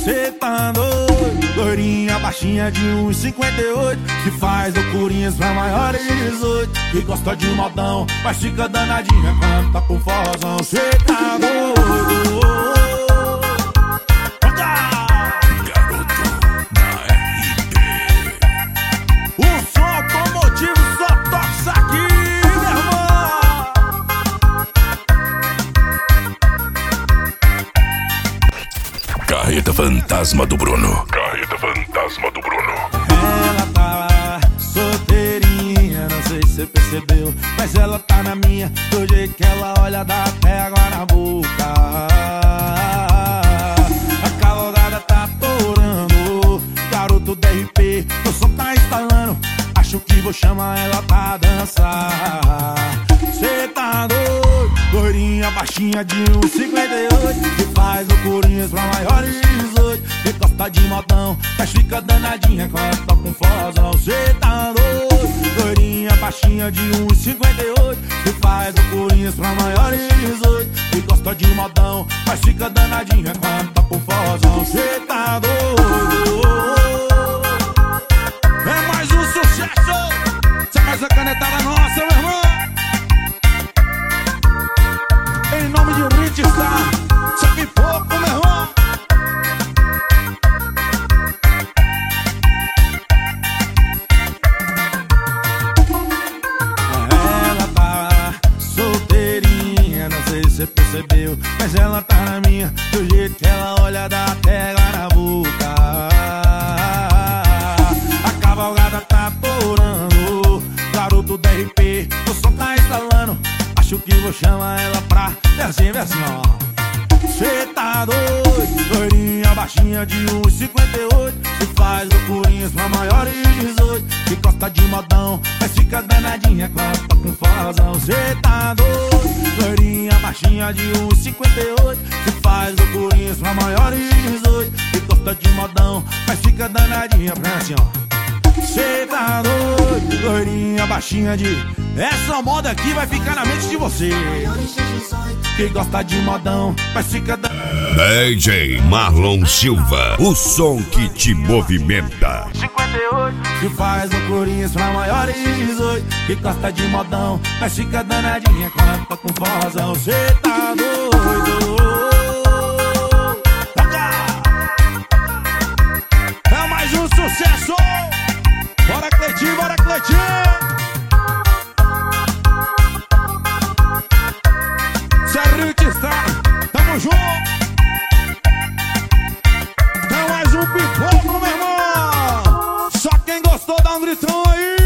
Cê tá doido, loirinha baixinha de 1,58, que faz loucurinhas pra maiores de 18, que gosta de modão, mas fica danadinha quando tá com forrozão. Cê tá doido. Carreta Fantasma do Bruno. Carreta Fantasma do Bruno. Ela tá lá, solteirinha, não sei se você percebeu, mas ela tá na minha, do jeito que ela olha dá até água na boca. A cavalgada tá atorando, garoto DRP, o som tá instalando, acho que vou chamar ela pra dançar. Cê tá doido, loirinha baixinha de 1,58, que faz loucurinhas pra maiores de 18, que gosta de modão, mas fica danadinha quando tá com forrozão. Cê tá doido, loirinha baixinha de 1,58, que faz loucurinhas pra maiores de 18, que gosta de modão, mas fica danadinha quando tá com forrozão. Cê tá doido. É mais um sucesso, essa é mais a canetada nossa, meu irmão. Em nome de Rich Star, sabe pouco, meu irmão. Ela tá solteirinha, não sei se você percebeu, mas ela tá na minha, do jeito que ela olha dá até água na boca. A cavalgada tá atorando, garoto DRP, o som tá instalando, acho que vou chamar ela pra versinho, ó. Cê tá doido, loirinha baixinha de 1,58, que faz loucurinhas pra maiores de 18, que gosta de modão, mas fica danadinha quando tá com forrozão. Cê tá doido, loirinha baixinha de 1,58, que faz loucurinhas pra maiores de 18, que gosta de modão, mas fica danadinha pra assim, ó. Cê tá doido, loirinha baixinha de... Essa moda aqui vai ficar na mente de você, que gosta de modão, mas fica DJ Marlon Silva, o som que te movimenta. 58, que faz loucurinhas pra maiores de 18, que gosta de modão, mas fica danadinha quando tá com forrozão. Cê tá doido. É mais um sucesso. Bora Cleitinho, bora Cleitinho. Rich Star, tamo junto. Tem mais um pipoco, meu irmão. Só quem gostou dá um gritão aí.